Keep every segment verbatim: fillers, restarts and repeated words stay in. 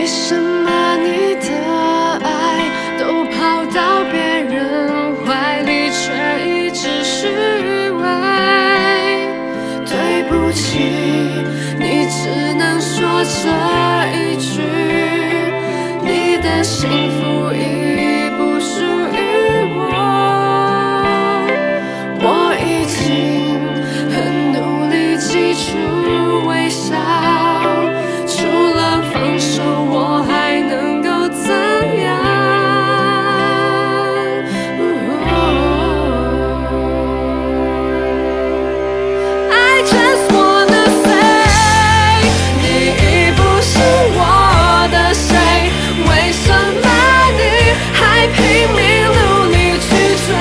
为什么你的爱都跑到别人怀里，却一直虚伪？对不起，你只能说这一句，你的幸福已不属于我。我已经很努力记住微笑，除了放手我还能够怎样？ I just wanna say 你已不是我的谁，为什么你还拼命努力去追？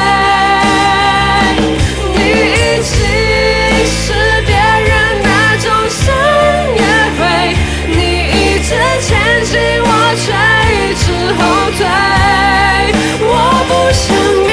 你已经是别人那种深约会，你一直前进，我却一直后退。我不想